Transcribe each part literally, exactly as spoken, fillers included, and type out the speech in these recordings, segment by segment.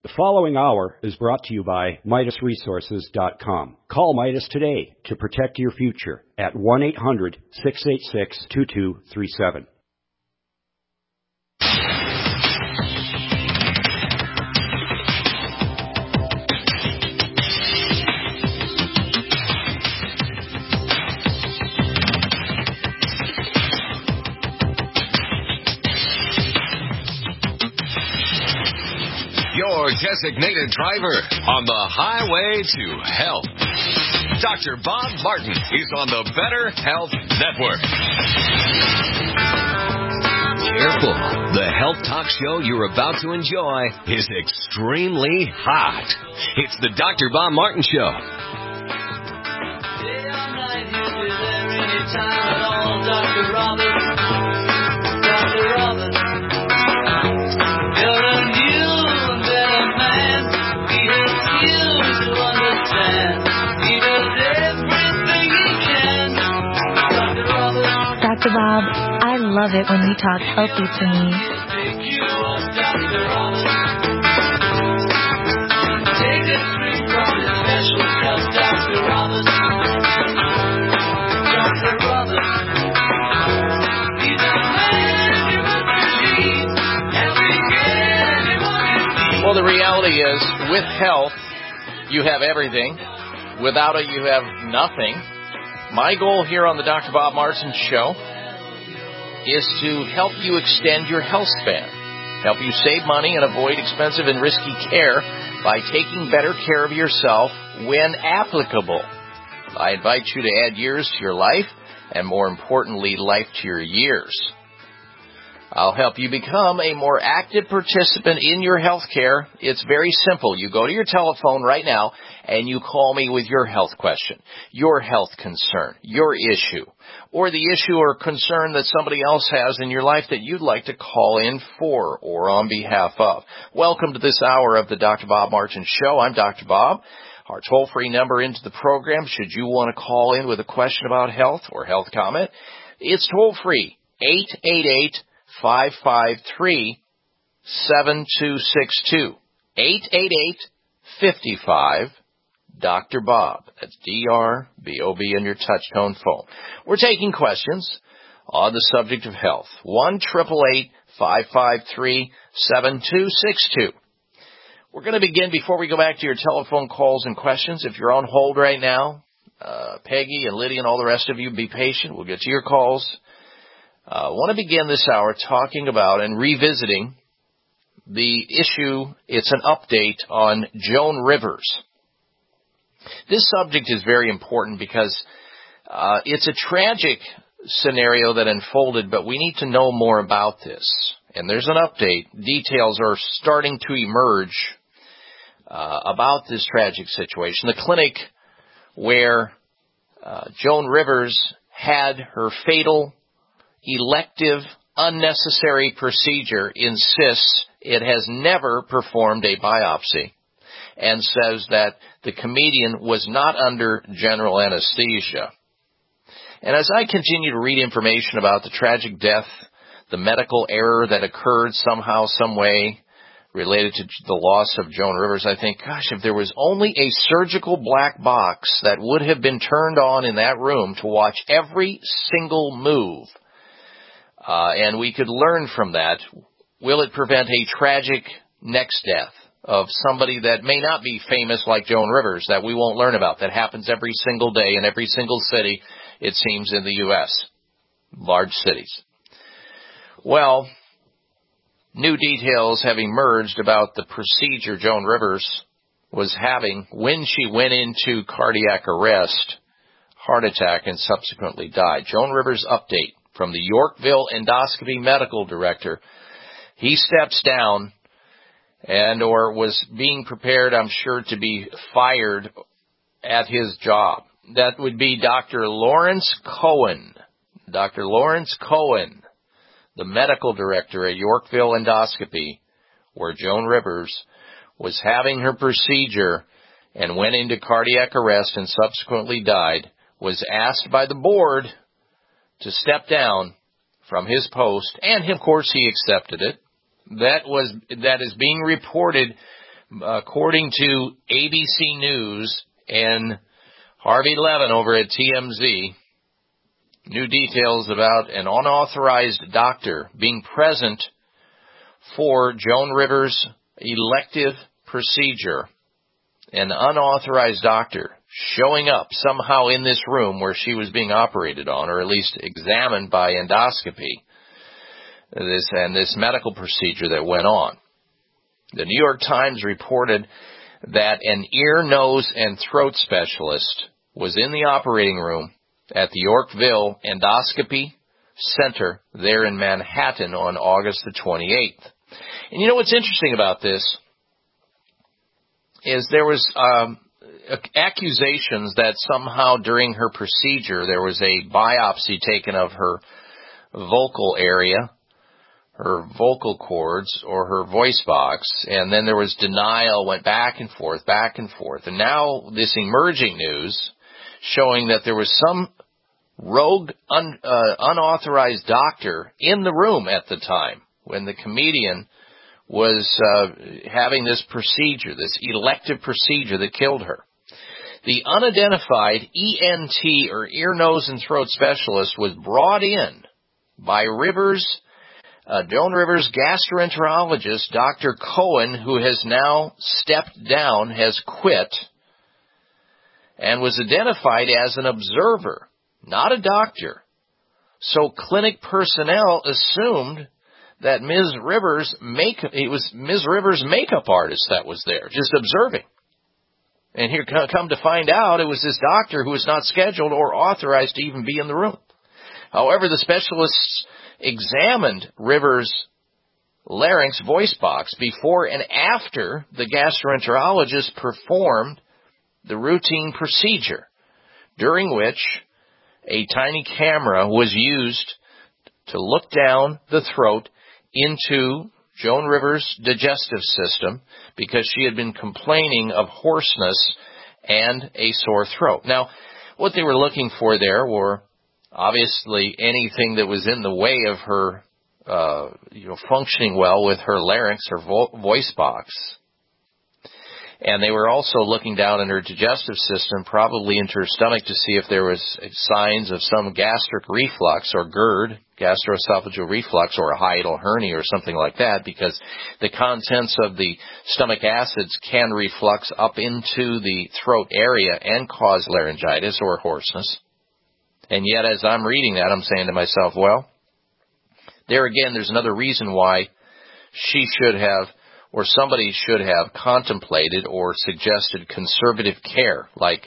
The following hour is brought to you by Midas Resources dot com. Call Midas today to protect your future at one eight hundred, six eight six, two two three seven. Your designated driver on the highway to health. Doctor Bob Martin is on the Better Health Network. Careful. The health talk show you're about to enjoy is extremely hot. It's the Doctor Bob Martin Show. Day or night, you be there anytime at all. Doctor Robert. Doctor Robert. You're a new and better man. He helps you to understand. He does everything he can. Doctor Robert. Doctor Bob, I love it when you talk healthy to me. Pick you up, Doctor Robert. Take a drink from his special cup, Doctor Robert. Doctor Robert. He's a man you must believe. Every day you must. Well, the reality is, with health, you have everything. Without it, you have nothing. My goal here on the Doctor Bob Martin Show is to help you extend your health span, help you save money and avoid expensive and risky care by taking better care of yourself when applicable. I invite you to add years to your life, and more importantly, life to your years. I'll help you become a more active participant in your health care. It's very simple. You go to your telephone right now and you call me with your health question, your health concern, your issue, or the issue or concern that somebody else has in your life that you'd like to call in for or on behalf of. Welcome to this hour of the Doctor Bob Martin Show. I'm Doctor Bob. Our toll-free number into the program, should you want to call in with a question about health or health comment, it's toll-free, eight eight eight, five five three, seven two six two. eight eight eight, five five, Doctor Bob. That's D R B O B on your touch-tone phone. We're taking questions on the subject of health. one eight eight eight, five five three, seven two six two. We're going to begin before we go back to your telephone calls and questions. If you're on hold right now, uh, Peggy and Lydia and all the rest of you, be patient. We'll get to your calls. I uh, want to begin this hour talking about and revisiting the issue. It's an update on Joan Rivers. This subject is very important because uh, it's a tragic scenario that unfolded, but we need to know more about this. And there's an update. Details are starting to emerge uh, about this tragic situation. The clinic where uh, Joan Rivers had her fatal elective, unnecessary procedure insists it has never performed a biopsy and says that the comedian was not under general anesthesia. And as I continue to read information about the tragic death, the medical error that occurred somehow, some way related to the loss of Joan Rivers, I think, gosh, if there was only a surgical black box that would have been turned on in that room to watch every single move, Uh, and we could learn from that. Will it prevent a tragic next death of somebody that may not be famous like Joan Rivers, that we won't learn about, that happens every single day in every single city, it seems, in the U S, large cities? Well, new details have emerged about the procedure Joan Rivers was having when she went into cardiac arrest, heart attack, and subsequently died. Joan Rivers update from the Yorkville Endoscopy Medical Director. He steps down and or was being prepared, I'm sure, to be fired at his job. That would be Doctor Lawrence Cohen. Doctor Lawrence Cohen, the medical director at Yorkville Endoscopy, where Joan Rivers was having her procedure and went into cardiac arrest and subsequently died, was asked by the board to step down from his post, and of course he accepted it. That was that is being reported According to A B C News and Harvey Levin over at T M Z, new details about an unauthorized doctor being present for Joan Rivers' elective procedure. An unauthorized doctor showing up somehow in this room where she was being operated on, or at least examined by endoscopy, this and this medical procedure that went on. The New York Times reported that an ear, nose, and throat specialist was in the operating room at the Yorkville Endoscopy Center there in Manhattan on August the twenty-eighth. And you know what's interesting about this is there was um, accusations that somehow during her procedure there was a biopsy taken of her vocal area, her vocal cords, or her voice box, and then there was denial, went back and forth, back and forth. And now this emerging news showing that there was some rogue, un, uh, unauthorized doctor in the room at the time when the comedian was uh, having this procedure, this elective procedure that killed her. The unidentified E N T, or ear, nose, and throat specialist, was brought in by Rivers, uh, Joan Rivers' gastroenterologist, Doctor Cohen, who has now stepped down, has quit, and was identified as an observer, not a doctor. So clinic personnel assumed that Miz Rivers make it was Miz Rivers' makeup artist that was there, just observing. And here come to find out it was this doctor who was not scheduled or authorized to even be in the room. However, the specialists examined Rivers' larynx voice box before and after the gastroenterologist performed the routine procedure, during which a tiny camera was used to look down the throat into Joan Rivers' digestive system because she had been complaining of hoarseness and a sore throat. Now, what they were looking for there were obviously anything that was in the way of her uh, you know, functioning well with her larynx, her vo- voice box. And they were also looking down in her digestive system, probably into her stomach, to see if there was signs of some gastric reflux or GERD, gastroesophageal reflux, or a hiatal hernia or something like that, because the contents of the stomach acids can reflux up into the throat area and cause laryngitis or hoarseness. And yet, as I'm reading that, I'm saying to myself, well, there again, there's another reason why she should have, or somebody should have contemplated or suggested conservative care, like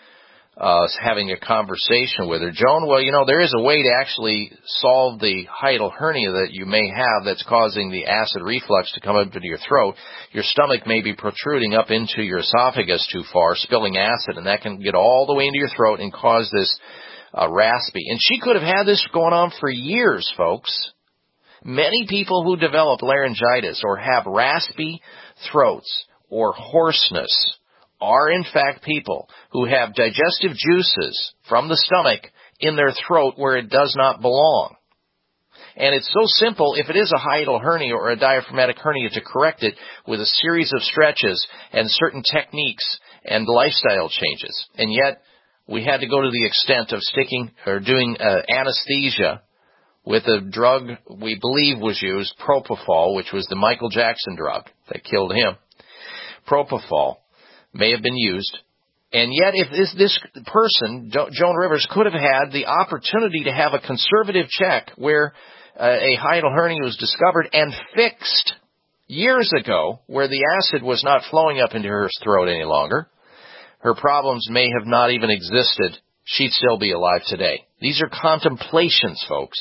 uh, having a conversation with her. Joan, well, you know, there is a way to actually solve the hiatal hernia that you may have that's causing the acid reflux to come up into your throat. Your stomach may be protruding up into your esophagus too far, spilling acid, and that can get all the way into your throat and cause this uh, raspy. And she could have had this going on for years, folks. Many people who develop laryngitis or have raspy throats or hoarseness are in fact people who have digestive juices from the stomach in their throat where it does not belong. And it's so simple, if it is a hiatal hernia or a diaphragmatic hernia, to correct it with a series of stretches and certain techniques and lifestyle changes. And yet, we had to go to the extent of sticking or doing uh, anesthesia with a drug we believe was used, propofol, which was the Michael Jackson drug that killed him. Propofol may have been used. And yet, if this, this person, Joan Rivers, could have had the opportunity to have a conservative check where uh, a hiatal hernia was discovered and fixed years ago, where the acid was not flowing up into her throat any longer, her problems may have not even existed. She'd still be alive today. These are contemplations, folks.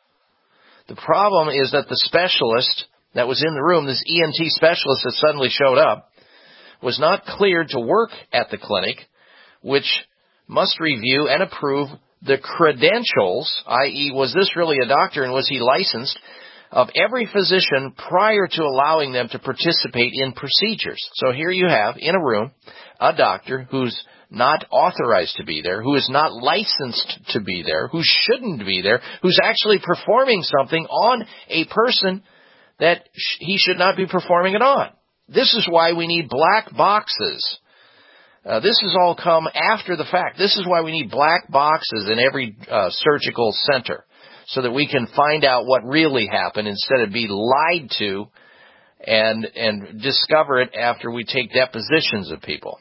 The problem is that the specialist that was in the room, this E N T specialist that suddenly showed up, was not cleared to work at the clinic, which must review and approve the credentials, that is, was this really a doctor and was he licensed, of every physician prior to allowing them to participate in procedures. So here you have, in a room, a doctor who's not authorized to be there, who is not licensed to be there, who shouldn't be there, who's actually performing something on a person that sh- he should not be performing it on. This is why we need black boxes. Uh, this has all come after the fact. This is why we need black boxes in every uh, surgical center, so that we can find out what really happened instead of be lied to and and discover it after we take depositions of people.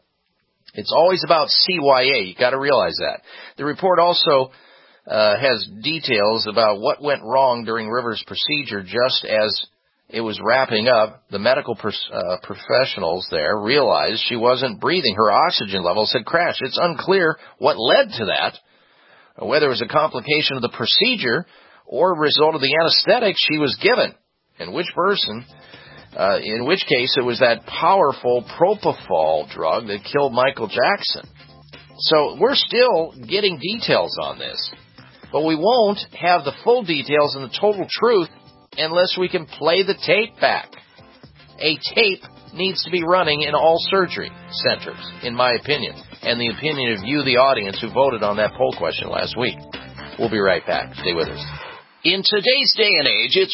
It's always about C Y A. You've got to realize that. The report also uh, has details about what went wrong during Rivers' procedure. Just as it was wrapping up, the medical pers- uh, professionals there realized she wasn't breathing. Her oxygen levels had crashed. It's unclear what led to that, whether it was a complication of the procedure or a result of the anesthetic she was given, in which person, uh, in which case it was that powerful propofol drug that killed Michael Jackson. So we're still getting details on this, but we won't have the full details and the total truth unless we can play the tape back. A tape needs to be running in all surgery centers, in my opinion, and the opinion of you, the audience, who voted on that poll question last week. We'll be right back. Stay with us. In today's day and age, it's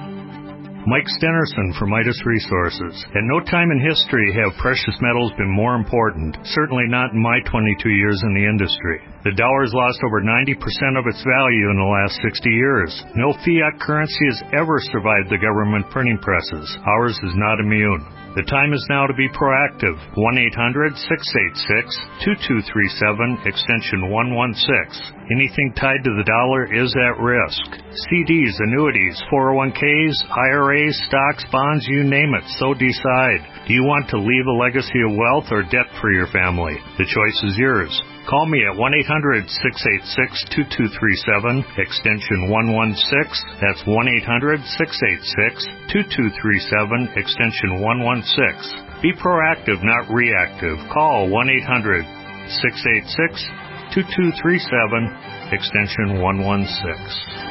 Mike Stenerson for Midas Resources. At no time in history have precious metals been more important, certainly not in my twenty-two years in the industry. The dollar has lost over ninety percent of its value in the last sixty years. No fiat currency has ever survived the government printing presses. Ours is not immune. The time is now to be proactive. one eight hundred six eight six two two three seven, extension one one six. Anything tied to the dollar is at risk. C Ds, annuities, four oh one k's, I R As, stocks, bonds, you name it, so decide. Do you want to leave a legacy of wealth or debt for your family? The choice is yours. Call me at one eight hundred six eight six two two three seven, extension one one six. That's one eight hundred six eight six two two three seven, extension one one six. Be proactive, not reactive. Call one eight hundred six eight six two two three seven, extension one one six.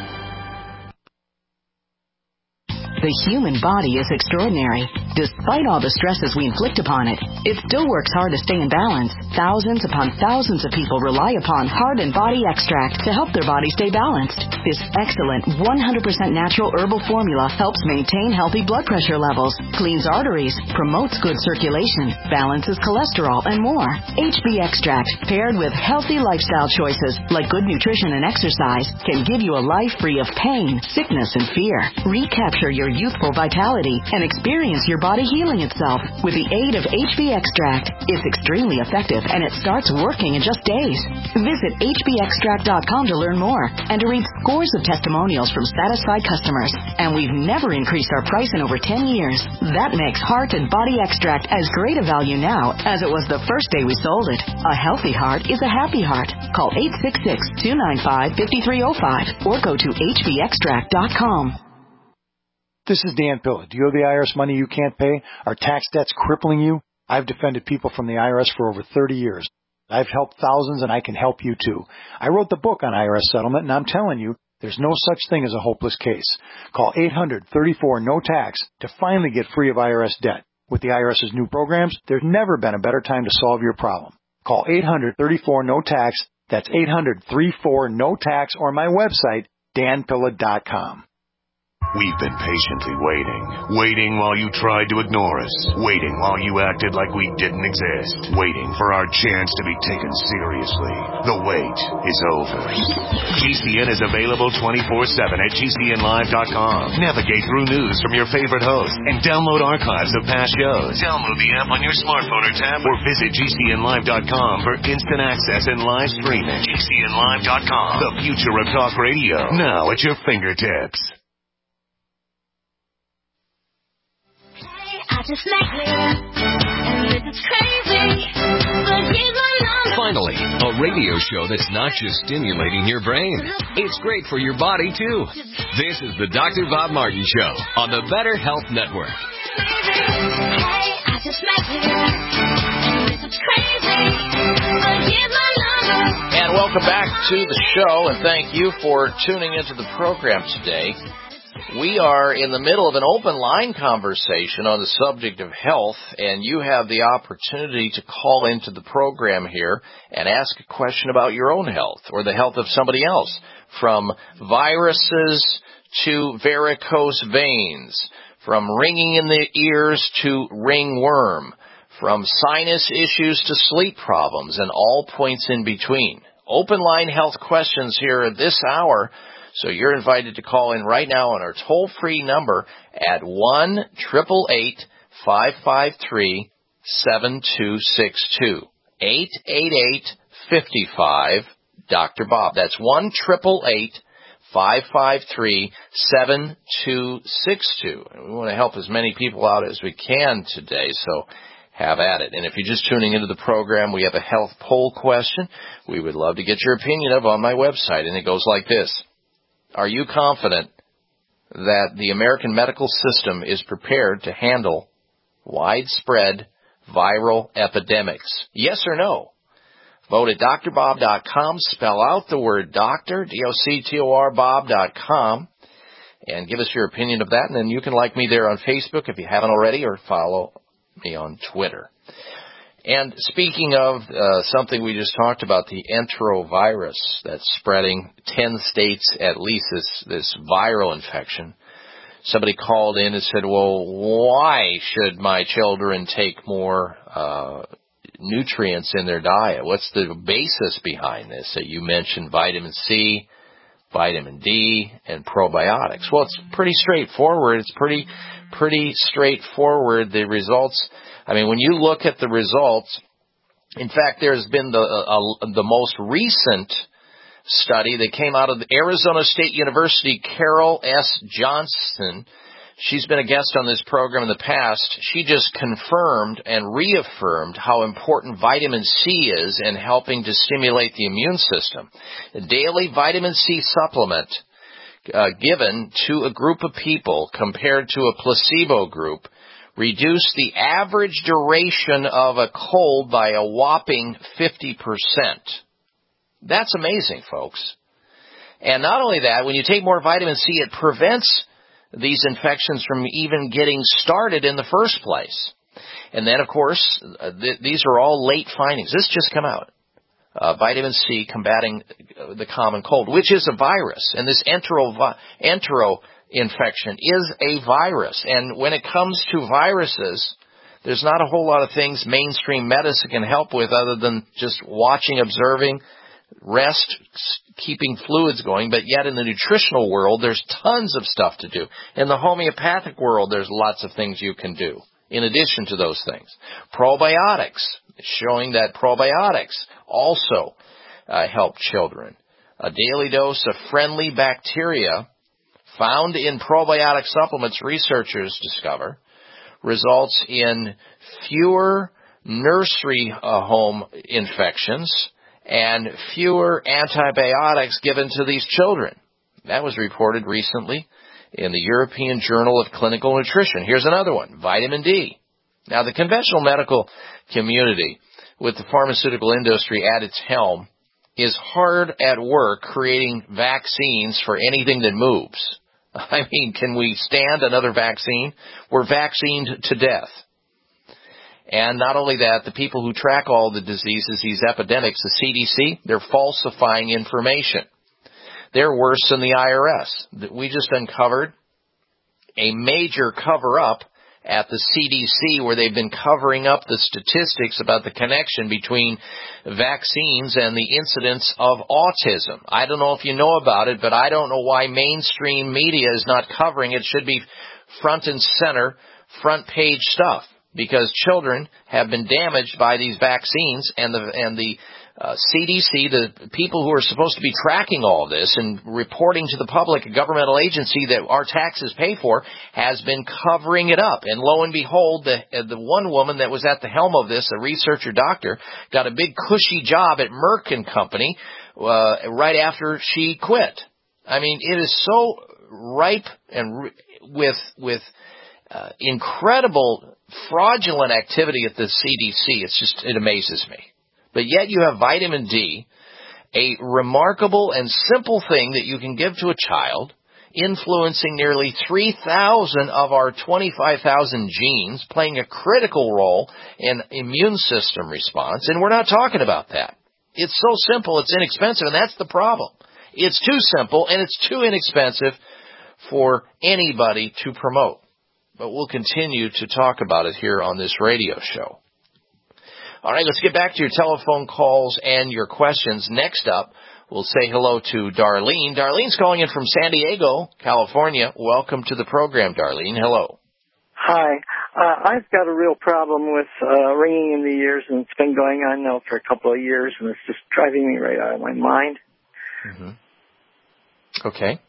The human body is extraordinary. Despite all the stresses we inflict upon it, it still works hard to stay in balance. Thousands upon thousands of people rely upon Heart and Body Extract to help their body stay balanced. This excellent one hundred percent natural herbal formula helps maintain healthy blood pressure levels, cleans arteries, promotes good circulation, balances cholesterol, and more. H B Extract, paired with healthy lifestyle choices like good nutrition and exercise, can give you a life free of pain, sickness, and fear. Recapture your youthful vitality and experience your body healing itself with the aid of H B Extract. It's extremely effective and it starts working in just days. Visit H B extract dot com to learn more and to read scores of testimonials from satisfied customers. And we've never increased our price in over ten years. That makes Heart and Body Extract as great a value now as it was the first day we sold it. A healthy heart is a happy heart. Call eight six six, two nine five, five three zero five or go to H B extract dot com. This is Dan Pilla. Do you owe the I R S money you can't pay? Are tax debts crippling you? I've defended people from the I R S for over thirty years. I've helped thousands, and I can help you too. I wrote the book on I R S settlement, and I'm telling you, there's no such thing as a hopeless case. Call eight hundred, thirty-four, no tax to finally get free of I R S debt. With the IRS's new programs, there's never been a better time to solve your problem. Call eight hundred, thirty-four, no tax. That's eight hundred, thirty-four, no tax, or my website, dan pilla dot com. We've been patiently waiting. Waiting while you tried to ignore us. Waiting while you acted like we didn't exist. Waiting for our chance to be taken seriously. The wait is over. G C N is available twenty-four seven at G C N live dot com. Navigate through news from your favorite hosts and download archives of past shows. Download the app on your smartphone or tablet or visit G C N live dot com for instant access and live streaming. G C N live dot com. The future of talk radio. Now at your fingertips. I just met you, and this is crazy, but here's my number. Finally, a radio show that's not just stimulating your brain. It's great for your body, too. This is the Doctor Bob Martin Show on the Better Health Network. Hey, I just met you, and this is crazy, but here's my number. And welcome back to the show, and thank you for tuning into the program today. We are in the middle of an open line conversation on the subject of health, and you have the opportunity to call into the program here and ask a question about your own health or the health of somebody else, from viruses to varicose veins, from ringing in the ears to ringworm, from sinus issues to sleep problems, and all points in between. Open line health questions here at this hour, so you're invited to call in right now on our toll-free number at one eight eight eight, five five three, seven two six two. eight eight eight, five five, Doctor Bob. That's one eight eight eight, five five three, seven two six two. And we want to help as many people out as we can today, so have at it. And if you're just tuning into the program, we have a health poll question we would love to get your opinion of on my website, and it goes like this. Are you confident that the American medical system is prepared to handle widespread viral epidemics? Yes or no? Vote at D R bob dot com. Spell out the word doctor, D O C T O R, Bob dot com, and give us your opinion of that. And then you can like me there on Facebook if you haven't already, or follow me on Twitter. And speaking of uh, something we just talked about, the enterovirus that's spreading ten states at least, this, this viral infection. Somebody called in and said, well, why should my children take more uh, nutrients in their diet? What's the basis behind this? So you mentioned vitamin C, vitamin D, and probiotics. Well, it's pretty straightforward. It's pretty, pretty straightforward. The results, I mean, when you look at the results, in fact, there's been the, uh, the most recent study that came out of the Arizona State University, Carol S. Johnson. She's been a guest on this program in the past. She just confirmed and reaffirmed how important vitamin C is in helping to stimulate the immune system. A daily vitamin C supplement uh, given to a group of people compared to a placebo group reduced the average duration of a cold by a whopping fifty percent. That's amazing, folks. And not only that, when you take more vitamin C, it prevents these infections from even getting started in the first place. And then, of course, th- these are all late findings. This just come out. Uh, vitamin C combating the common cold, which is a virus. And this entero, entero infection is a virus. And when it comes to viruses, there's not a whole lot of things mainstream medicine can help with other than just watching, observing, rest, keeping fluids going, but yet in the nutritional world, there's tons of stuff to do. In the homeopathic world, there's lots of things you can do in addition to those things. Probiotics, showing that probiotics also uh, help children. A daily dose of friendly bacteria found in probiotic supplements, researchers discover, results in fewer nursery uh, home infections and fewer antibiotics given to these children. That was reported recently in the European Journal of Clinical Nutrition. Here's another one, vitamin D. Now, the conventional medical community, with the pharmaceutical industry at its helm, is hard at work creating vaccines for anything that moves. I mean, can we stand another vaccine? We're vaccinated to death. And not only that, the people who track all the diseases, these epidemics, the C D C, they're falsifying information. They're worse than the I R S. We just uncovered a major cover-up at the C D C where they've been covering up the statistics about the connection between vaccines and the incidence of autism. I don't know if you know about it, but I don't know why mainstream media is not covering it. It should be front and center, front page stuff. Because children have been damaged by these vaccines, and the and the uh, C D C, the people who are supposed to be tracking all of this and reporting to the public, a governmental agency that our taxes pay for, has been covering it up. And lo and behold, the uh, the one woman that was at the helm of this, a researcher doctor, got a big cushy job at Merck and Company uh, right after she quit. I mean, it is so ripe and re- with with uh, incredible fraudulent activity at the C D C. It's just, it amazes me. But yet you have vitamin D, a remarkable and simple thing that you can give to a child, influencing nearly three thousand of our twenty-five thousand genes, playing a critical role in immune system response. And we're not talking about that. It's so simple, it's inexpensive, and that's the problem. It's too simple and it's too inexpensive for anybody to promote. but we'll continue to talk about it here on this radio show. All right, let's get back to your telephone calls and your questions. Next up, we'll say hello to Darlene. Darlene's calling in from San Diego, California. Welcome to the program, Darlene. Hello. Hi. Uh, I've got a real problem with uh, ringing in the ears, and it's been going on now for a couple of years, and it's just driving me right out of my mind. Mm-hmm. Okay.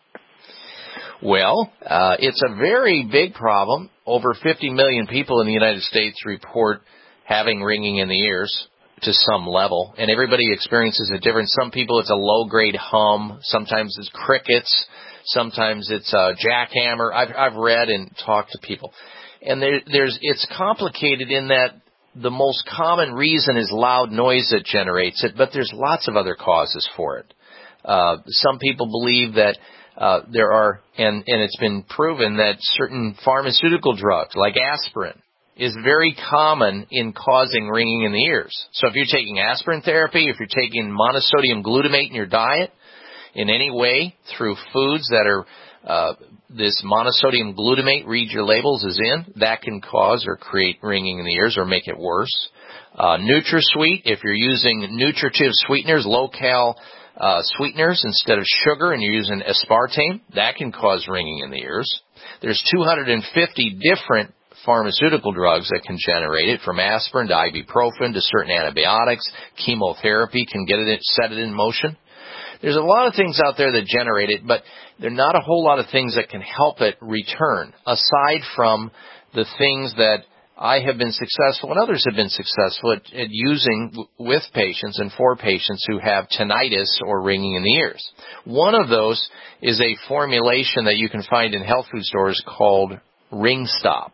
Well, uh, it's a very big problem. Over fifty million people in the United States report having ringing in the ears to some level, and everybody experiences it different. Some people it's a low-grade hum. Sometimes it's crickets. Sometimes it's a jackhammer. I've, I've read and talked to people. And there, there's it's complicated in that the most common reason is loud noise that generates it, but there's lots of other causes for it. Uh, some people believe that uh, there are, and, and it's been proven that certain pharmaceutical drugs, like aspirin, is very common in causing ringing in the ears. So if you're taking aspirin therapy, if you're taking monosodium glutamate in your diet, in any way through foods that are uh, this monosodium glutamate, read your labels, is in, that can cause or create ringing in the ears or make it worse. Uh, NutraSweet, if you're using nutritive sweeteners, low-cal uh, sweeteners instead of sugar, and you're using aspartame, that can cause ringing in the ears. There's two hundred fifty different pharmaceutical drugs that can generate it, from aspirin to ibuprofen to certain antibiotics. Chemotherapy can get it, set it in motion. There's a lot of things out there that generate it, but there are not a whole lot of things that can help it return, aside from the things that I have been successful and others have been successful at, at using w- with patients and for patients who have tinnitus or ringing in the ears. One of those is a formulation that you can find in health food stores called Ring Stop.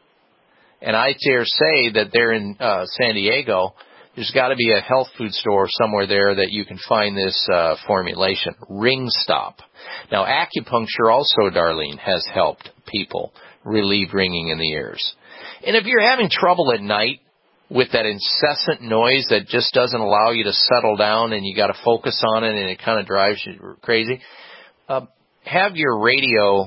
And I dare say that there in uh, San Diego, there's got to be a health food store somewhere there that you can find this uh, formulation, Ring Stop. Now, acupuncture also, Darlene, has helped people relieve ringing in the ears. And if you're having trouble at night with that incessant noise that just doesn't allow you to settle down and you got to focus on it and it kind of drives you crazy, uh, have your radio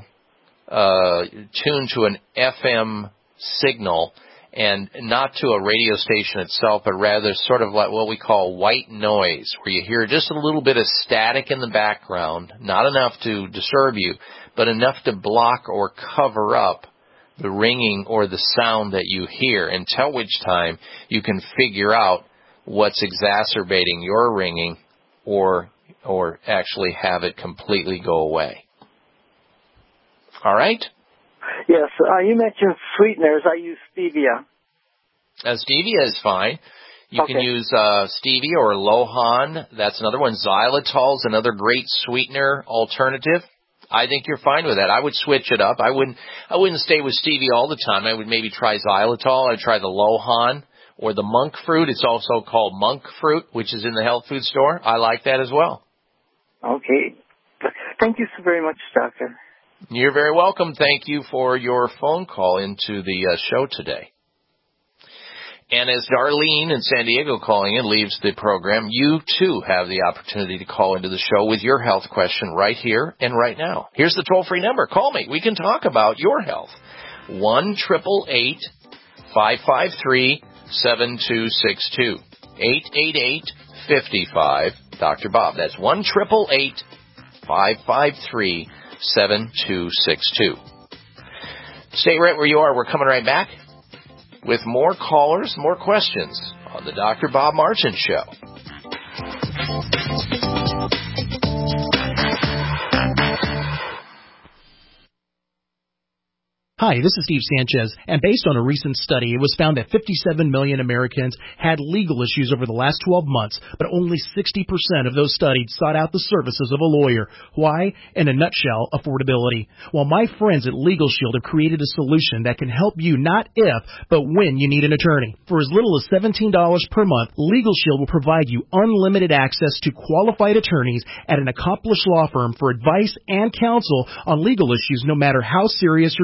uh, tuned to an F M signal, and not to a radio station itself, but rather sort of like what we call white noise, where you hear just a little bit of static in the background, not enough to disturb you, but enough to block or cover up the ringing or the sound that you hear, until which time you can figure out what's exacerbating your ringing or or actually have it completely go away. All right? Yes, uh, you mentioned sweeteners. I use stevia. Uh, stevia is fine. You okay. can use uh, stevia or Lohan. That's another one. Xylitol is another great sweetener alternative. I think you're fine with that. I would switch it up. I wouldn't. I wouldn't stay with stevia all the time. I would maybe try xylitol. I'd try the Lohan or the monk fruit. It's also called monk fruit, which is in the health food store. I like that as well. Okay. Thank you so very much, Doctor. You're very welcome. Thank you for your phone call into the uh, show today. And as Darlene in San Diego calling in leaves the program, you too have the opportunity to call into the show with your health question right here and right now. Here's the toll-free number. Call me. We can talk about your health. one eight eight eight, five five three, seven two six two. eight eight eight, five five, Doctor Bob. That's one eight eight eight, five five three, seven two six two. Stay right where you are. We're coming right back with more callers, more questions on the Doctor Bob Martin Show. Hi, this is Steve Sanchez, and based on a recent study, it was found that fifty-seven million Americans had legal issues over the last twelve months, but only sixty percent of those studied sought out the services of a lawyer. Why? In a nutshell, affordability. Well, my friends at Legal Shield have created a solution that can help you not if, but when you need an attorney. For as little as seventeen dollars per month, Legal Shield will provide you unlimited access to qualified attorneys at an accomplished law firm for advice and counsel on legal issues, no matter how serious or trivial.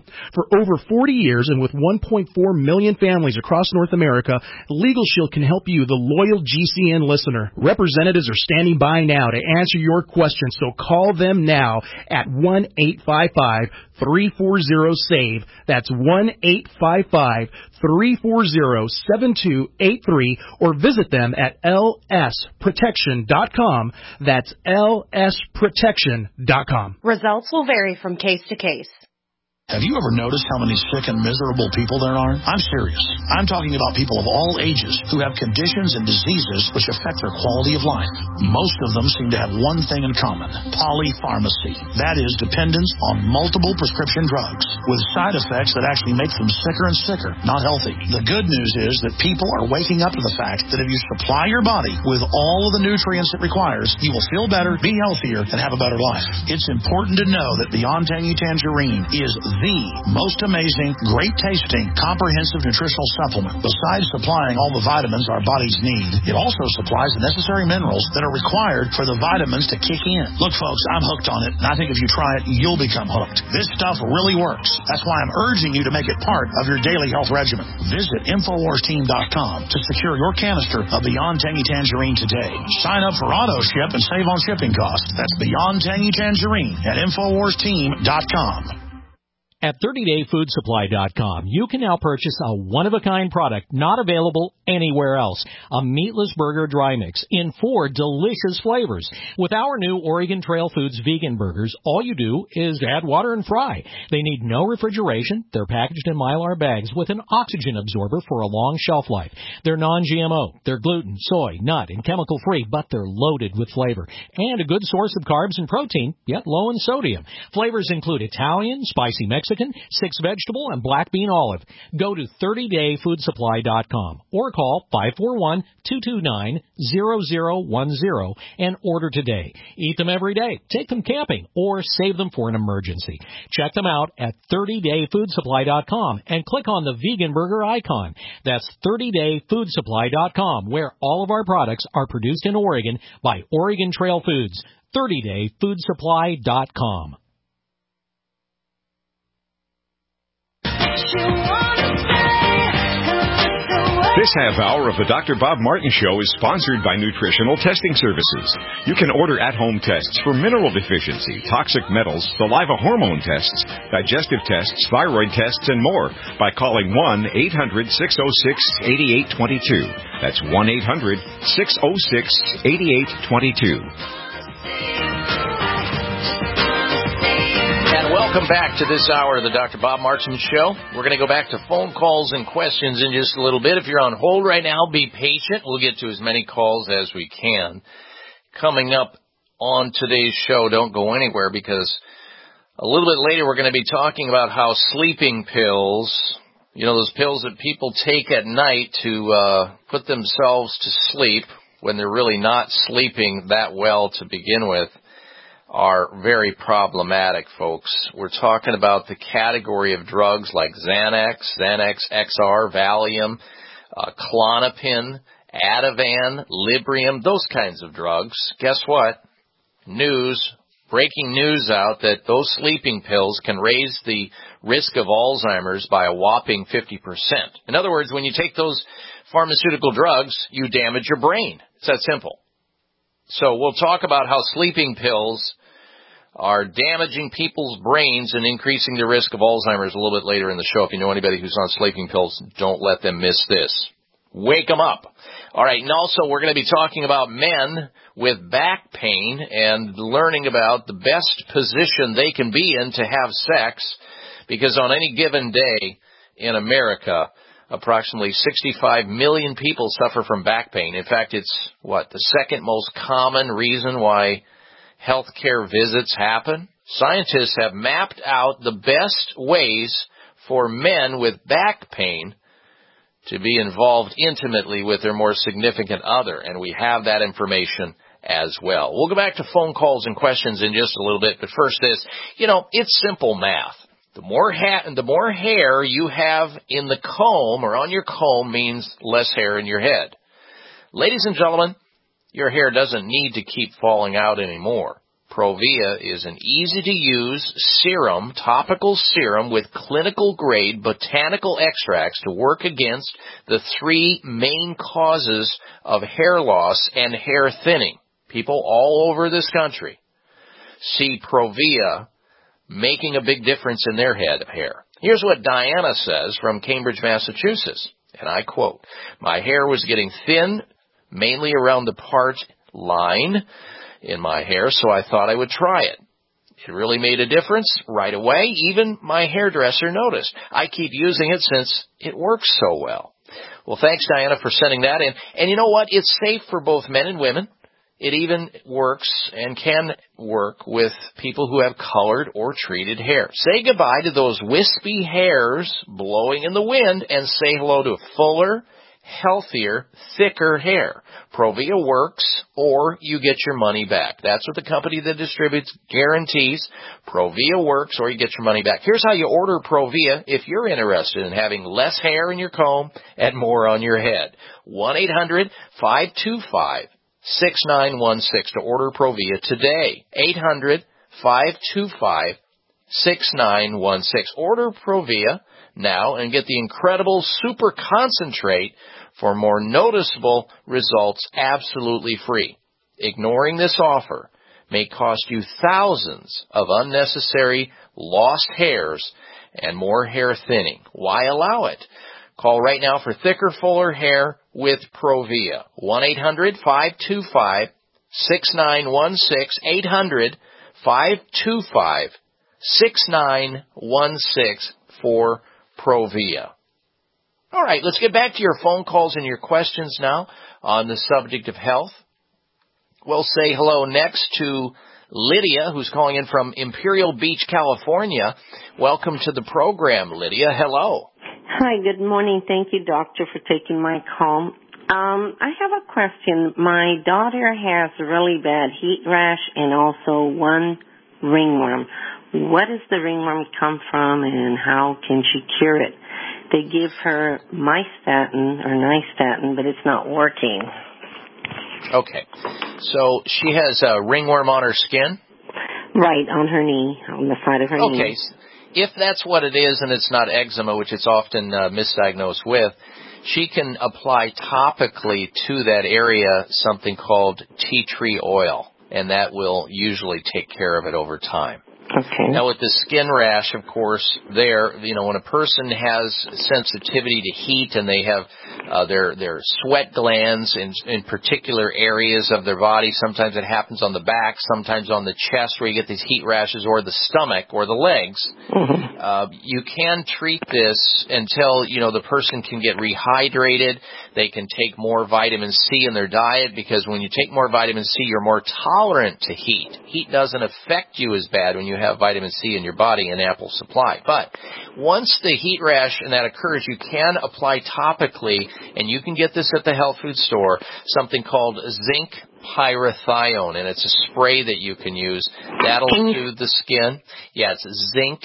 For over forty years and with one point four million families across North America, Legal Shield can help you, the loyal G C N listener. Representatives are standing by now to answer your questions, so call them now at one eight five five, three four zero, SAVE. That's one eight five five, three four zero, seven two eight three, or visit them at L S protection dot com. That's L S protection dot com. Results will vary from case to case. Have you ever noticed how many sick and miserable people there are? I'm serious. I'm talking about people of all ages who have conditions and diseases which affect their quality of life. Most of them seem to have one thing in common: polypharmacy. That is, dependence on multiple prescription drugs with side effects that actually make them sicker and sicker, not healthy. The good news is that people are waking up to the fact that if you supply your body with all of the nutrients it requires, you will feel better, be healthier, and have a better life. It's important to know that Beyond Tangy Tangerine is the most amazing, great-tasting, comprehensive nutritional supplement. Besides supplying all the vitamins our bodies need, it also supplies the necessary minerals that are required for the vitamins to kick in. Look, folks, I'm hooked on it, and I think if you try it, you'll become hooked. This stuff really works. That's why I'm urging you to make it part of your daily health regimen. Visit Infowars Team dot com to secure your canister of Beyond Tangy Tangerine today. Sign up for auto ship and save on shipping costs. That's Beyond Tangy Tangerine at Infowars Team dot com. At thirty day food supply dot com, you can now purchase a one-of-a-kind product not available anywhere else, a meatless burger dry mix in four delicious flavors. With our new Oregon Trail Foods vegan burgers, all you do is add water and fry. They need no refrigeration. They're packaged in Mylar bags with an oxygen absorber for a long shelf life. They're non-G M O. They're gluten, soy, nut, and chemical-free, but they're loaded with flavor. And a good source of carbs and protein, yet low in sodium. Flavors include Italian, spicy Mexican, six vegetable, and black bean olive. Go to thirty day food supply dot com or call five four one, two two nine, zero zero one zero and order today. Eat them every day, take them camping, or save them for an emergency. Check them out at thirty day food supply dot com and click on the vegan burger icon. That's thirty day food supply dot com, where all of our products are produced in Oregon by Oregon Trail Foods. thirty day food supply dot com. This half hour of the Doctor Bob Martin Show is sponsored by Nutritional Testing Services. You can order at-home tests for mineral deficiency, toxic metals, saliva hormone tests, digestive tests, thyroid tests, and more by calling one eight hundred, six oh six, eight eight two two. That's one eight hundred, six oh six, eight eight two two. Welcome back to this hour of the Doctor Bob Martin Show. We're going to go back to phone calls and questions in just a little bit. If you're on hold right now, be patient. We'll get to as many calls as we can. Coming up on today's show, don't go anywhere, because a little bit later we're going to be talking about how sleeping pills, you know, those pills that people take at night to uh, put themselves to sleep when they're really not sleeping that well to begin with, are very problematic, folks. We're talking about the category of drugs like Xanax, Xanax X R, Valium, uh, Klonopin, Ativan, Librium, those kinds of drugs. Guess what? News, breaking news out that those sleeping pills can raise the risk of Alzheimer's by a whopping fifty percent. In other words, when you take those pharmaceutical drugs, you damage your brain. It's that simple. So we'll talk about how sleeping pills are damaging people's brains and increasing the risk of Alzheimer's a little bit later in the show. If you know anybody who's on sleeping pills, don't let them miss this. Wake them up. All right, and also we're going to be talking about men with back pain and learning about the best position they can be in to have sex, because on any given day in America, approximately sixty-five million people suffer from back pain. In fact, it's, what, the second most common reason why health care visits happen? Scientists have mapped out the best ways for men with back pain to be involved intimately with their more significant other, and we have that information as well. We'll go back to phone calls and questions in just a little bit, but first this, you know, it's simple math. The more ha- the more hair you have in the comb or on your comb means less hair in your head. Ladies and gentlemen, your hair doesn't need to keep falling out anymore. Provia is an easy-to-use serum, topical serum with clinical-grade botanical extracts to work against the three main causes of hair loss and hair thinning. People all over this country see Provia making a big difference in their head of hair. Here's what Diana says from Cambridge, Massachusetts, and I quote, "My hair was getting thin, mainly around the part line in my hair, so I thought I would try it. It really made a difference right away. Even my hairdresser noticed. I keep using it since it works so well." Well, thanks, Diana, for sending that in. And you know what? It's safe for both men and women. It even works and can work with people who have colored or treated hair. Say goodbye to those wispy hairs blowing in the wind and say hello to fuller, healthier, thicker hair. Provia works, or you get your money back. That's what the company that distributes guarantees. Provia works, or you get your money back. Here's how you order Provia if you're interested in having less hair in your comb and more on your head. one eight hundred five two five six nine one six to order Provia today. eight hundred five two five six nine one six. Order Provia now and get the incredible super concentrate for more noticeable results absolutely free. Ignoring this offer may cost you thousands of unnecessary lost hairs and more hair thinning. Why allow it? Call right now for thicker, fuller hair with Provia. one eight hundred five two five six nine one six. eight hundred five two five six nine one six for Provia. All right, let's get back to your phone calls and your questions now on the subject of health. We'll say hello next to Lydia, who's calling in from Imperial Beach, California. Welcome to the program, Lydia. Hello. Hi, good morning. Thank you, doctor, for taking my call. Um, I have a question. My daughter has really bad heat rash and also one ringworm. What does the ringworm come from and how can she cure it? They give her mystatin or nystatin, but it's not working. Okay. So she has a ringworm on her skin? Right, on her knee, on the side of her knee. Okay. If that's what it is and it's not eczema, which it's often uh, misdiagnosed with, she can apply topically to that area something called tea tree oil, and that will usually take care of it over time. Okay. Now, with the skin rash, of course, there, you know, when a person has sensitivity to heat and they have uh, their their sweat glands in in particular areas of their body, sometimes it happens on the back, sometimes on the chest where you get these heat rashes, or the stomach or the legs. Mm-hmm. Uh, you can treat this until, you know, the person can get rehydrated. They can take more vitamin C in their diet, because when you take more vitamin C, you're more tolerant to heat. Heat doesn't affect you as bad when you have vitamin C in your body in ample supply. But once the heat rash and that occurs, you can apply topically, and you can get this at the health food store, something called zinc pyrithione, and it's a spray that you can use. That'll soothe the skin. Yeah, it's zinc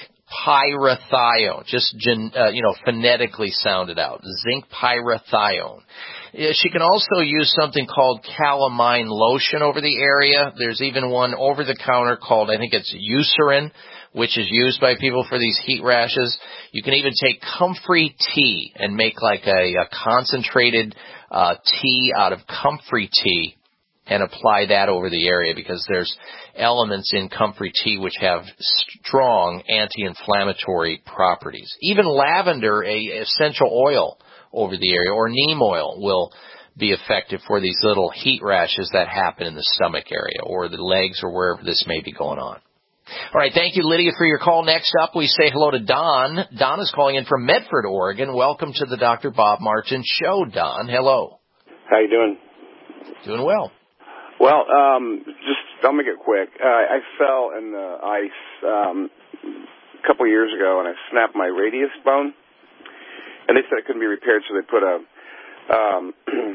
pyrithione, just gen, uh, you know, phonetically sound it out. Zinc pyrithione. She can also use something called calamine lotion over the area. There's even one over the counter called, I think it's Eucerin, which is used by people for these heat rashes. You can even take comfrey tea and make like a, a concentrated uh, tea out of comfrey tea and apply that over the area, because there's elements in comfrey tea which have strong anti-inflammatory properties. Even lavender, a essential oil over the area, or neem oil will be effective for these little heat rashes that happen in the stomach area or the legs or wherever this may be going on. All right, thank you, Lydia, for your call. Next up, we say hello to Don. Don is calling in from Medford, Oregon. Welcome to the Doctor Bob Martin Show, Don. Hello. How you doing? Doing well. Well, um, just I'll make it quick. Uh, I fell in the ice um, a couple of years ago, and I snapped my radius bone. And they said it couldn't be repaired, so they put a um,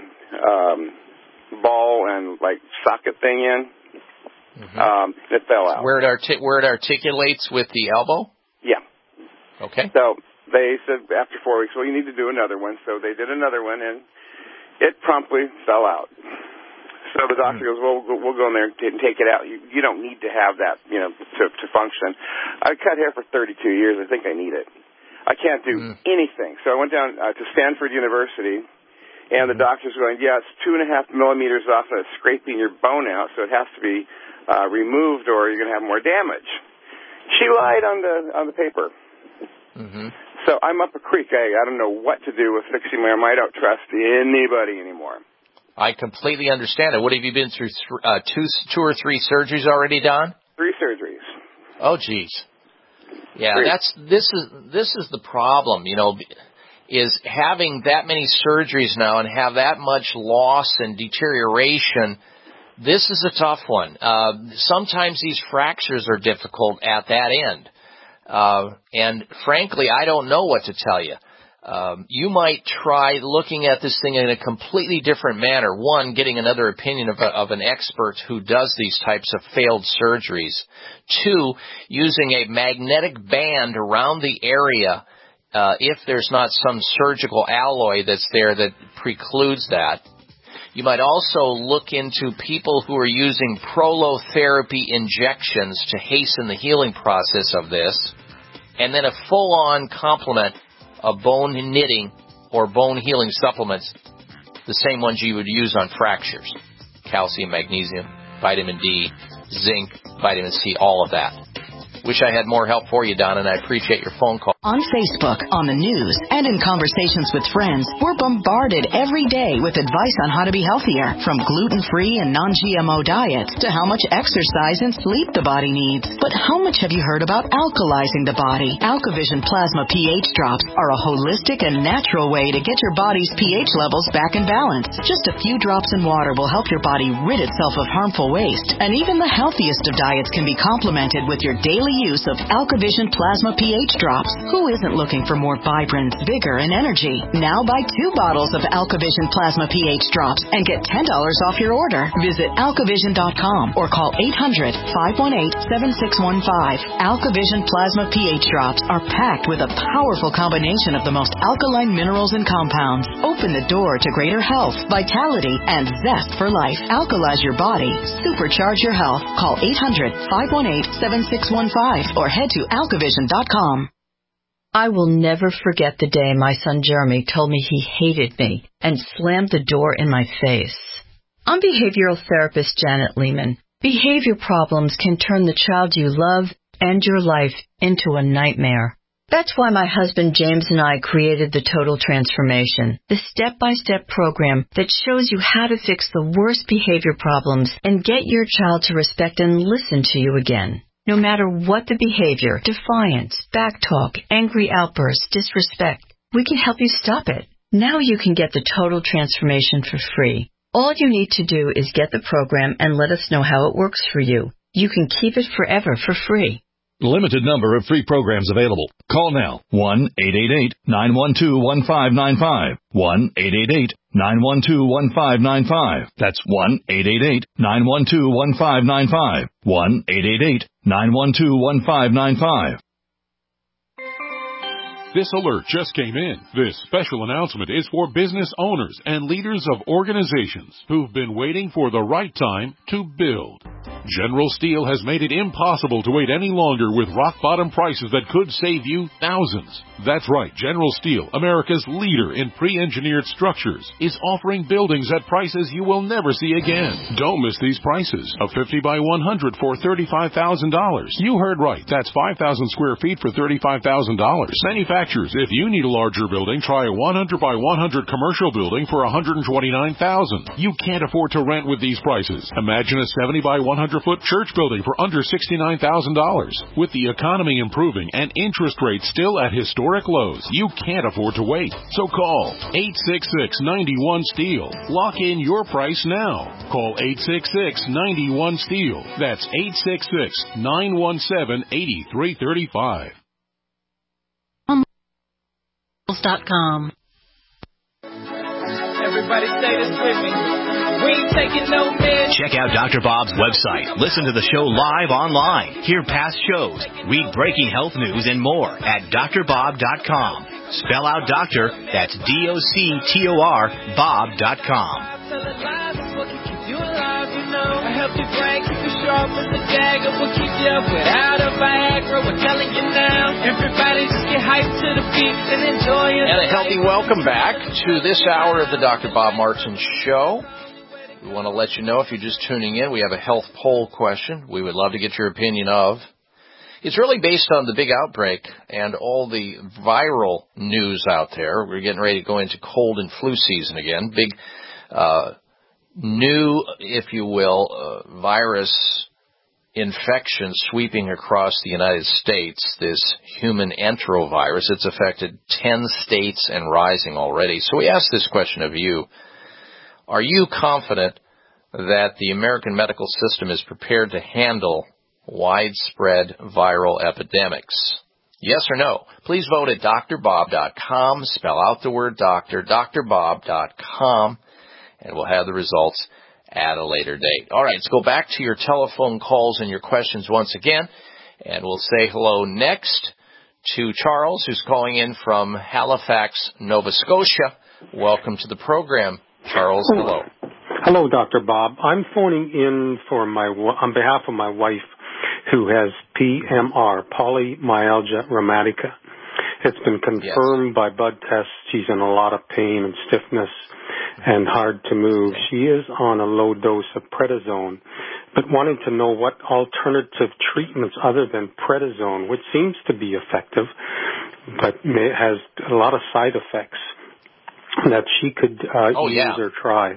um, ball and like socket thing in. Mm-hmm. Um, it fell out. Where it, artic- where it articulates with the elbow? Yeah. Okay. So they said after four weeks, well, you need to do another one. So they did another one, and it promptly fell out. So the doctor goes, well, we'll we'll go in there and t- take it out. You, you don't need to have that, you know, to, to function. I cut hair for thirty-two years. I think I need it. I can't do mm. anything. So I went down uh, to Stanford University, and the doctor's going, yeah, it's two and a half millimeters off of scraping your bone out, so it has to be uh, removed or you're going to have more damage. She lied on the on the paper. Mm-hmm. So I'm up a creek. I, I don't know what to do with fixing my arm. I don't trust anybody anymore. I completely understand it. What have you been through? Th- uh, two, two or three surgeries already, Don? Three surgeries. Oh, geez. Yeah, Three. that's this is this is the problem. You know, is having that many surgeries now and have that much loss and deterioration. This is a tough one. Uh, sometimes these fractures are difficult at that end. Uh, and frankly, I don't know what to tell you. Um, you might try looking at this thing in a completely different manner. One, getting another opinion of, a, of an expert who does these types of failed surgeries. Two, using a magnetic band around the area uh, if there's not some surgical alloy that's there that precludes that. You might also look into people who are using prolotherapy injections to hasten the healing process of this, and then a full-on complement of bone knitting or bone healing supplements, the same ones you would use on fractures. Calcium, magnesium, vitamin D, zinc, vitamin C, all of that. Wish I had more help for you, Don, and I appreciate your phone call. On Facebook, on the news, and in conversations with friends, we're bombarded every day with advice on how to be healthier, from gluten-free and non-G M O diets to how much exercise and sleep the body needs. But how much have you heard about alkalizing the body? AlkaVision Plasma pH drops are a holistic and natural way to get your body's pH levels back in balance. Just a few drops in water will help your body rid itself of harmful waste, and even the healthiest of diets can be complemented with your daily use of AlkaVision Plasma pH drops. Who isn't looking for more vibrance, vigor, and energy? Now buy two bottles of AlkaVision Plasma pH drops and get ten dollars off your order. Visit alkavision dot com or call eight hundred, five one eight, seven six one five. AlkaVision Plasma pH drops are packed with a powerful combination of the most alkaline minerals and compounds. Open the door to greater health, vitality, and zest for life. Alkalize your body. Supercharge your health. Call eight hundred, five one eight, seven six one five. Or head to alkavision dot com. I will never forget the day my son Jeremy told me he hated me and slammed the door in my face. I'm behavioral therapist Janet Lehman. Behavior problems can turn the child you love and your life into a nightmare. That's why my husband James and I created the Total Transformation, the step-by-step program that shows you how to fix the worst behavior problems and get your child to respect and listen to you again. No matter what the behavior, defiance, backtalk, angry outbursts, disrespect, we can help you stop it. Now you can get the Total Transformation for free. All you need to do is get the program and let us know how it works for you. You can keep it forever for free. Limited number of free programs available. Call now. one eight eight eight, nine one two, one five nine five. one eight eight eight, nine one two, one five nine five. That's one eight eight eight, nine one two, one five nine five. one eight eight eight, nine one two, one five nine five. This alert just came in. This special announcement is for business owners and leaders of organizations who've been waiting for the right time to build. General Steel has made it impossible to wait any longer with rock-bottom prices that could save you thousands. That's right, General Steel, America's leader in pre-engineered structures, is offering buildings at prices you will never see again. Don't miss these prices. A fifty by one hundred for thirty-five thousand dollars. You heard right. That's five thousand square feet for thirty-five thousand dollars. Manufacturers, if you need a larger building, try a one hundred by one hundred commercial building for one hundred twenty-nine thousand dollars. You can't afford to rent with these prices. Imagine a seventy by one hundred foot church building for under sixty-nine thousand dollars. With the economy improving and interest rates still at historic lows, you can't afford to wait. So call eight six six, nine one, STEEL. Lock in your price now. Call eight six six, nine one, STEEL. That's eight six six, nine one seven, eight three three five. dot com. Everybody say this with me. We ain't taking no man. Check out Doctor Bob's website. Listen to the show live online. Hear past shows. Read breaking health news and more at D R bob dot com. Spell out doctor, that's D O C T O R, Bob dot com. healthy brain, keep you sharp as a dagger. We'll keep you up without a Viagra. We're telling you now. Everybody just get hyped to the beat and enjoy it. And a healthy welcome back to this hour of the Doctor Bob Martin Show. We want to let you know if you're just tuning in, we have a health poll question we would love to get your opinion of. It's really based on the big outbreak and all the viral news out there. We're getting ready to go into cold and flu season again. Big uh, new, if you will, uh, virus infection sweeping across the United States, this human enterovirus. It's affected ten states and rising already. So we asked this question of you. Are you confident that the American medical system is prepared to handle widespread viral epidemics? Yes or no? Please vote at D R bob dot com. Spell out the word doctor, D R bob dot com, and we'll have the results at a later date. All right, let's go back to your telephone calls and your questions once again, and we'll say hello next to Charles, who's calling in from Halifax, Nova Scotia. Welcome to the program, Charles. Hello. Hello, Doctor Bob. I'm phoning in for my on behalf of my wife, who has P M R, polymyalgia rheumatica. It's been confirmed yes. by blood tests. She's in a lot of pain and stiffness and hard to move. She is on a low dose of prednisone, but wanting to know what alternative treatments other than prednisone, which seems to be effective, but it has a lot of side effects, that she could uh, oh, use yeah. or try.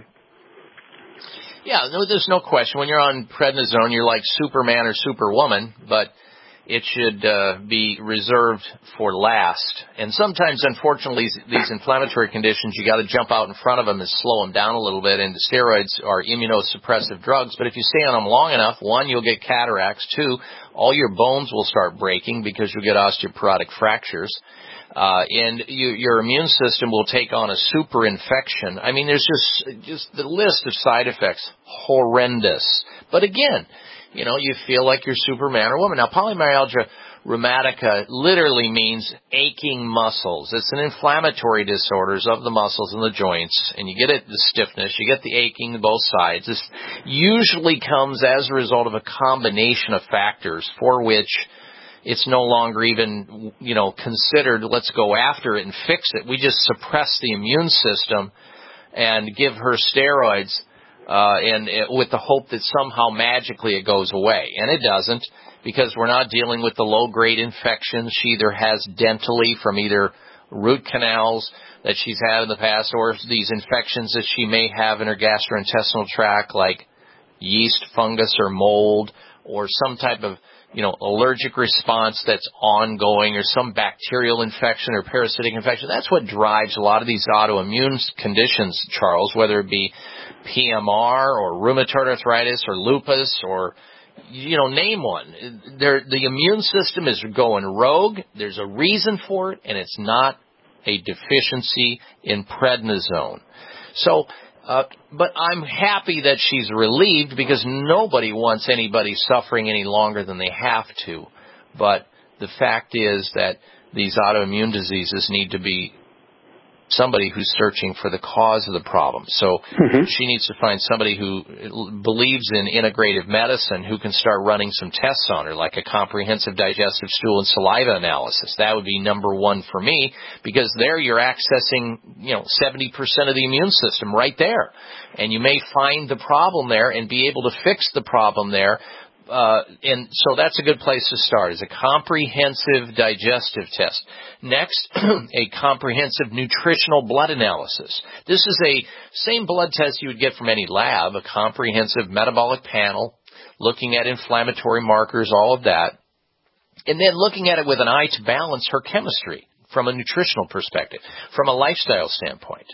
Yeah, no, there's no question. When you're on prednisone, you're like Superman or Superwoman, but it should uh, be reserved for last. And sometimes, unfortunately, these, these inflammatory conditions, you got to jump out in front of them and slow them down a little bit. And the steroids are immunosuppressive drugs. But if you stay on them long enough, one, you'll get cataracts. Two, all your bones will start breaking because you'll get osteoporotic fractures. Uh, and you, your immune system will take on a super infection. I mean, there's just, just the list of side effects, horrendous. But again, you know, you feel like you're Superman or woman. Now, polymyalgia rheumatica literally means aching muscles. It's an inflammatory disorders of the muscles and the joints, and you get it, the stiffness, you get the aching on both sides. This usually comes as a result of a combination of factors for which it's no longer even, you know, considered, let's go after it and fix it. We just suppress the immune system and give her steroids uh, and it, with the hope that somehow magically it goes away. And it doesn't, because we're not dealing with the low-grade infections she either has dentally from either root canals that she's had in the past or these infections that she may have in her gastrointestinal tract like yeast, fungus, or mold, or some type of you know, allergic response that's ongoing or some bacterial infection or parasitic infection. That's what drives a lot of these autoimmune conditions, Charles, whether it be P M R or rheumatoid arthritis or lupus or, you know, name one. They're, the immune system is going rogue. There's a reason for it, and it's not a deficiency in prednisone. So, Uh, but I'm happy that she's relieved because nobody wants anybody suffering any longer than they have to. But the fact is that these autoimmune diseases need to be somebody who's searching for the cause of the problem. So mm-hmm. she needs to find somebody who believes in integrative medicine who can start running some tests on her, like a comprehensive digestive stool and saliva analysis. That would be number one for me, because there you're accessing, you know, seventy percent of the immune system right there. And you may find the problem there and be able to fix the problem there. Uh, and so that's a good place to start, is a comprehensive digestive test. Next, a comprehensive nutritional blood analysis. This is a same blood test you would get from any lab, a comprehensive metabolic panel, looking at inflammatory markers, all of that, and then looking at it with an eye to balance her chemistry from a nutritional perspective, from a lifestyle standpoint.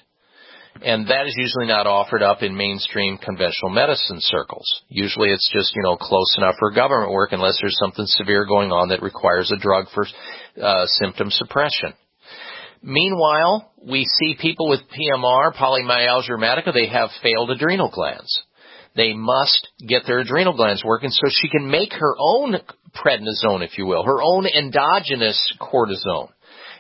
And that is usually not offered up in mainstream conventional medicine circles. Usually it's just, you know, close enough for government work unless there's something severe going on that requires a drug for uh, symptom suppression. Meanwhile, we see people with P M R, polymyalgia rheumatica, they have failed adrenal glands. They must get their adrenal glands working so she can make her own prednisone, if you will, her own endogenous cortisone.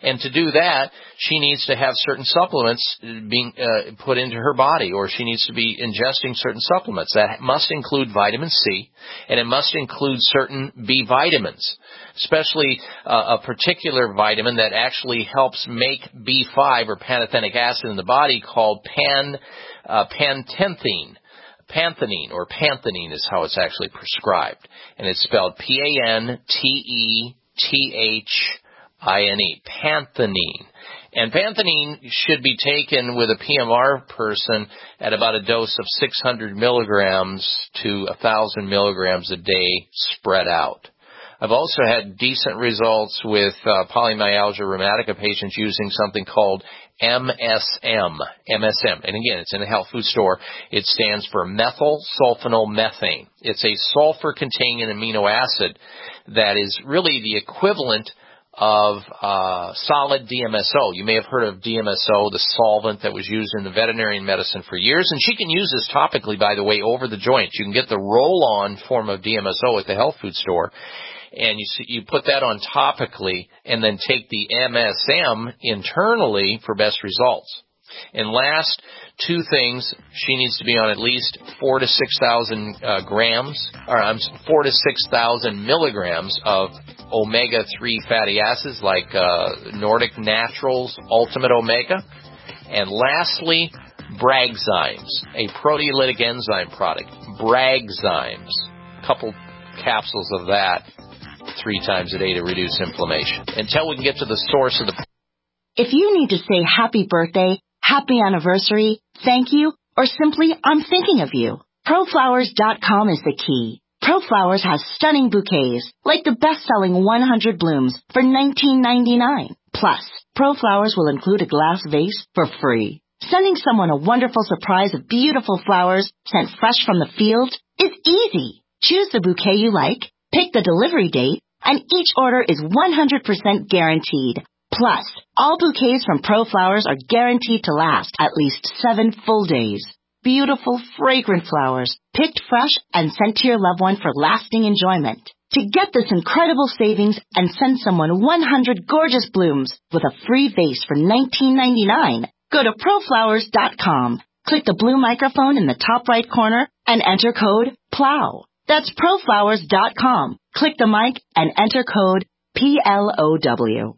And to do that, she needs to have certain supplements being uh, put into her body, or she needs to be ingesting certain supplements. That must include vitamin C, and it must include certain B vitamins, especially uh, a particular vitamin that actually helps make B five, or pantothenic acid, in the body, called pan uh, panthenine. Panthenine, or panthenine is how it's actually prescribed. And it's spelled P A N T E T H I N E, panthenine. And panthenine should be taken with a P M R person at about a dose of six hundred milligrams to one thousand milligrams a day spread out. I've also had decent results with uh, polymyalgia rheumatica patients using something called M S M. M S M. And again, it's in a health food store. It stands for methyl sulfonyl methane. It's a sulfur-containing amino acid that is really the equivalent of uh, solid D M S O. You may have heard of D M S O, the solvent that was used in the veterinarian medicine for years. And she can use this topically, by the way, over the joints. You can get the roll-on form of D M S O at the health food store. And you see, you put that on topically and then take the M S M internally for best results. And last, two things, she needs to be on at least four to six thousand uh, grams, or um, four to six thousand milligrams of omega three fatty acids like uh, Nordic Naturals Ultimate Omega. And lastly, Bragzymes, a proteolytic enzyme product. Bragzymes, a couple capsules of that three times a day to reduce inflammation. Until we can get to the source of the... If you need to say happy birthday, happy anniversary, thank you, or simply I'm thinking of you, pro flowers dot com is the key. ProFlowers has stunning bouquets, like the best-selling one hundred blooms for nineteen ninety-nine. Plus, ProFlowers will include a glass vase for free. Sending someone a wonderful surprise of beautiful flowers sent fresh from the field is easy. Choose the bouquet you like, pick the delivery date, and each order is one hundred percent guaranteed. Plus, all bouquets from ProFlowers are guaranteed to last at least seven full days. Beautiful, fragrant flowers, picked fresh and sent to your loved one for lasting enjoyment. To get this incredible savings and send someone one hundred gorgeous blooms with a free vase for nineteen ninety-nine, go to pro flowers dot com. Click the blue microphone in the top right corner and enter code PLOW. That's pro flowers dot com. Click the mic and enter code P L O W.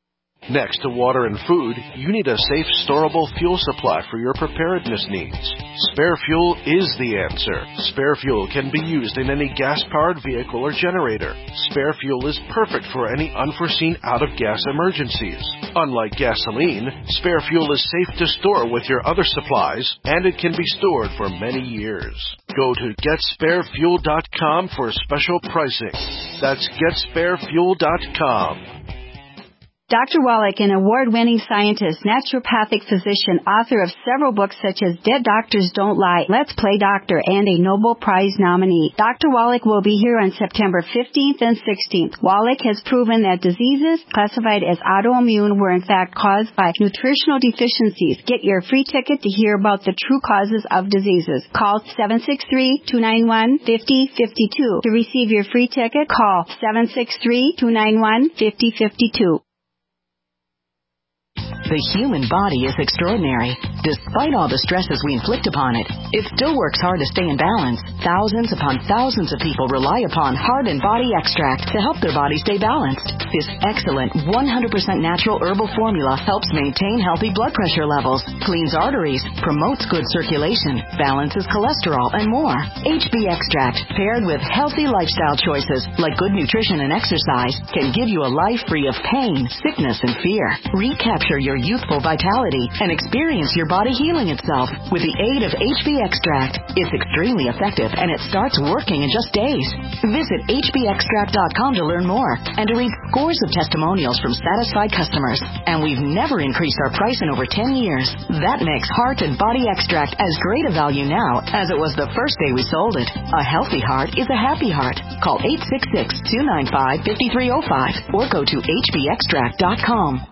Next to water and food, you need a safe, storable fuel supply for your preparedness needs. Spare Fuel is the answer. Spare Fuel can be used in any gas-powered vehicle or generator. Spare Fuel is perfect for any unforeseen out-of-gas emergencies. Unlike gasoline, Spare Fuel is safe to store with your other supplies, and it can be stored for many years. Go to get spare fuel dot com for special pricing. That's get spare fuel dot com. Doctor Wallach, an award-winning scientist, naturopathic physician, author of several books such as Dead Doctors Don't Lie, Let's Play Doctor, and a Nobel Prize nominee. Doctor Wallach will be here on September fifteenth and sixteenth. Wallach has proven that diseases classified as autoimmune were in fact caused by nutritional deficiencies. Get your free ticket to hear about the true causes of diseases. Call seven six three, two nine one, five zero five two. To receive your free ticket, call seven six three, two nine one, five zero five two. The human body is extraordinary. Despite all the stresses we inflict upon it, it still works hard to stay in balance. Thousands upon thousands of people rely upon Heart and Body Extract to help their body stay balanced. This excellent one hundred percent natural herbal formula helps maintain healthy blood pressure levels, cleans arteries, promotes good circulation, balances cholesterol, and more. H B Extract, paired with healthy lifestyle choices like good nutrition and exercise, can give you a life free of pain, sickness, and fear. Recapture your youthful vitality and experience your body healing itself with the aid of H B Extract. It's extremely effective and it starts working in just days. Visit H B extract dot com to learn more and to read scores of testimonials from satisfied customers. And we've never increased our price in over ten years. That makes Heart and Body Extract as great a value now as it was the first day we sold it. A healthy heart is a happy heart. Call eight six six, two nine five, five three zero five or go to H B extract dot com.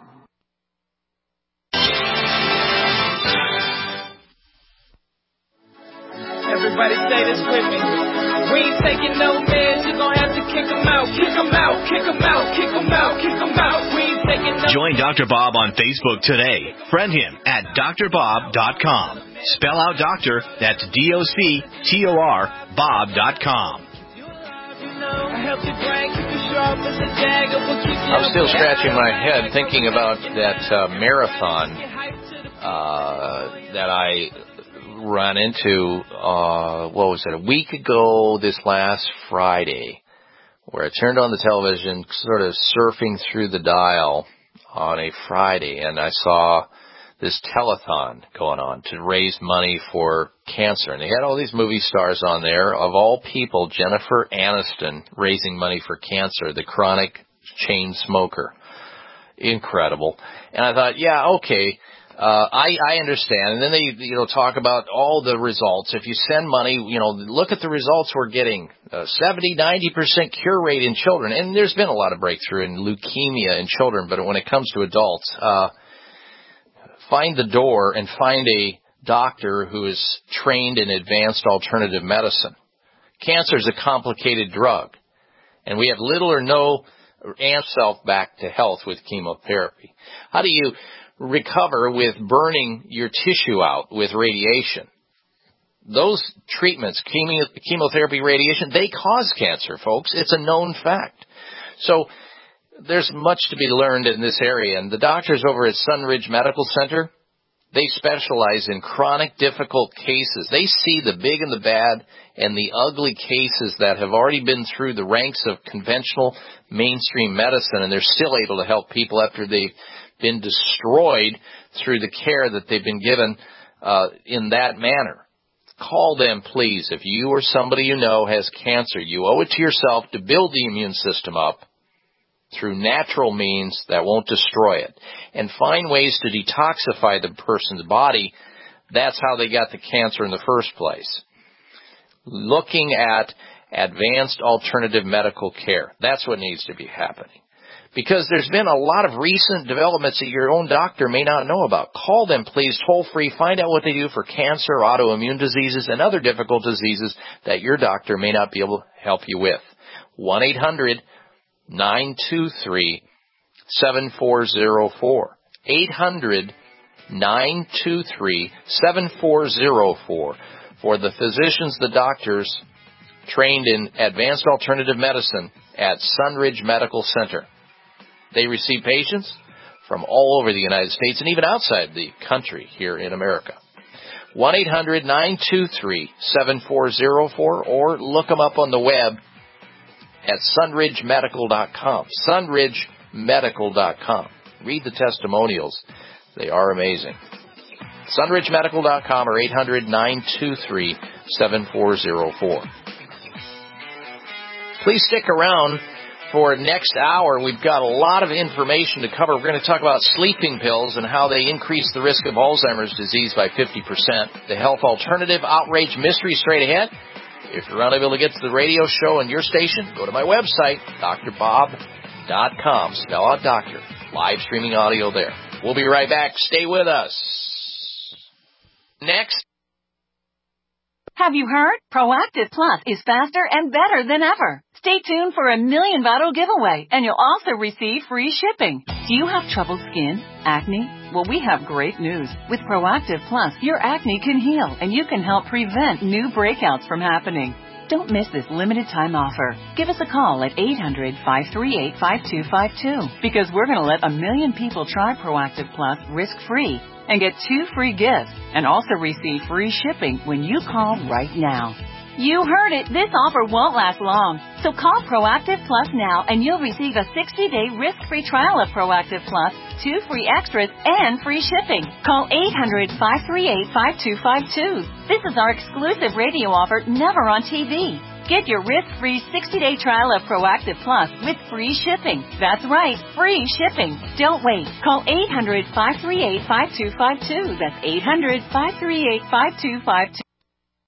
Everybody say this with me. We ain't taking no meds, you gon' have to kick 'em out, kick 'em out, kick 'em out, kick 'em out, kick 'em out. We ain't taking Join Doctor Bob on Facebook today. Friend him at D R bob dot com. Spell out doctor, that's D O C T O R, bob dot com. I'm still scratching my head thinking about that uh, marathon uh, that I ran into, uh, what was it, a week ago this last Friday, where I turned on the television, sort of surfing through the dial on a Friday, and I saw this telethon going on to raise money for cancer. And they had all these movie stars on there. Of all people, Jennifer Aniston raising money for cancer, the chronic chain smoker. Incredible. And I thought, yeah, okay, uh, I, I understand. And then they, you know, talk about all the results. If you send money, you know, look at the results we're getting. Uh, seventy, ninety percent cure rate in children. And there's been a lot of breakthrough in leukemia in children, but when it comes to adults, uh, find the door and find a doctor who is trained in advanced alternative medicine. Cancer is a complicated drug, and we have little or no self back to health with chemotherapy. How do you recover with burning your tissue out with radiation? Those treatments, chemo, chemotherapy, radiation, they cause cancer, folks. It's a known fact. So there's much to be learned in this area, and the doctors over at Sunridge Medical Center, they specialize in chronic, difficult cases. They see the big and the bad and the ugly cases that have already been through the ranks of conventional mainstream medicine, and they're still able to help people after they've been destroyed through the care that they've been given uh, in that manner. Call them, please. If you or somebody you know has cancer, you owe it to yourself to build the immune system up through natural means that won't destroy it, and find ways to detoxify the person's body. That's how they got the cancer in the first place. Looking at advanced alternative medical care. That's what needs to be happening. Because there's been a lot of recent developments that your own doctor may not know about. Call them, please, toll free. Find out what they do for cancer, autoimmune diseases, and other difficult diseases that your doctor may not be able to help you with. one eight hundred nine two three seven four zero four. eight hundred nine two three seven four zero four for the physicians, the doctors trained in advanced alternative medicine at Sunridge Medical Center. They receive patients from all over the United States and even outside the country here in America. one eight hundred nine two three seven four zero four, or look them up on the web at sunridge medical dot com. sunridge medical dot com. Read the testimonials. They are amazing. sunridge medical dot com or eight hundred nine two three seven four zero four. Please stick around for next hour. We've got a lot of information to cover. We're going to talk about sleeping pills and how they increase the risk of Alzheimer's disease by fifty percent. The health alternative outrage mystery straight ahead. If you're unable to get to the radio show on your station, go to my website, D R bob dot com. Spell out doctor. Live streaming audio there. We'll be right back. Stay with us. Next. Have you heard? Proactive Plus is faster and better than ever. Stay tuned for a million bottle giveaway, and you'll also receive free shipping. Do you have troubled skin? Acne? Well, we have great news. With Proactive Plus, your acne can heal, and you can help prevent new breakouts from happening. Don't miss this limited time offer. Give us a call at eight hundred five three eight five two five two, because we're going to let a million people try Proactive Plus risk-free and get two free gifts, and also receive free shipping when you call right now. You heard it. This offer won't last long. So call Proactive Plus now and you'll receive a sixty-day risk-free trial of Proactive Plus, two free extras, and free shipping. Call eight hundred five three eight five two five two. This is our exclusive radio offer, never on T V. Get your risk-free sixty-day trial of Proactive Plus with free shipping. That's right, free shipping. Don't wait. Call eight hundred five three eight five two five two. That's eight hundred five three eight five two five two.